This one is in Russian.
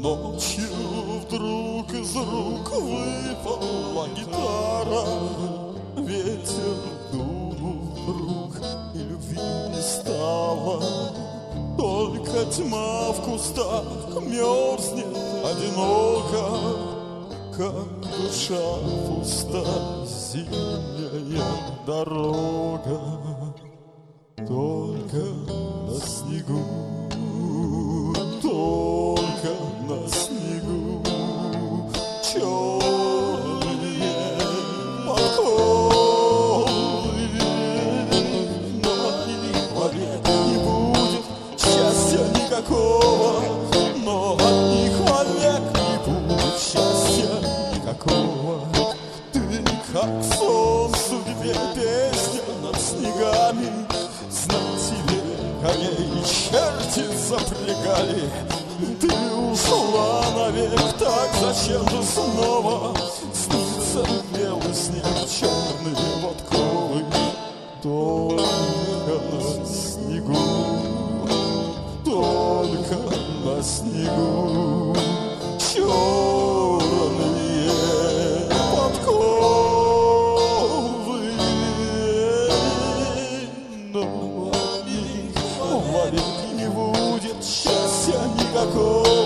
Ночью вдруг из рук выпала гитара, ветер дул вдруг, и любви не стало. Только тьма в кустах мерзнет одиноко, как душа пуста, зимняя дорога. Только на снегу, только на снегу черные подковы. Но их вовек не будет счастья никакого, но от них вовек не будет счастья никакого. Ты как сон в судьбе, песня над снегами. Знать тебе, коней и черти запрягали. Ты ушла навек, так зачем же снова снится белый снег, черные подковы? Только на снегу, только на снегу черные подковы. Но вовек не будет счастья никакого.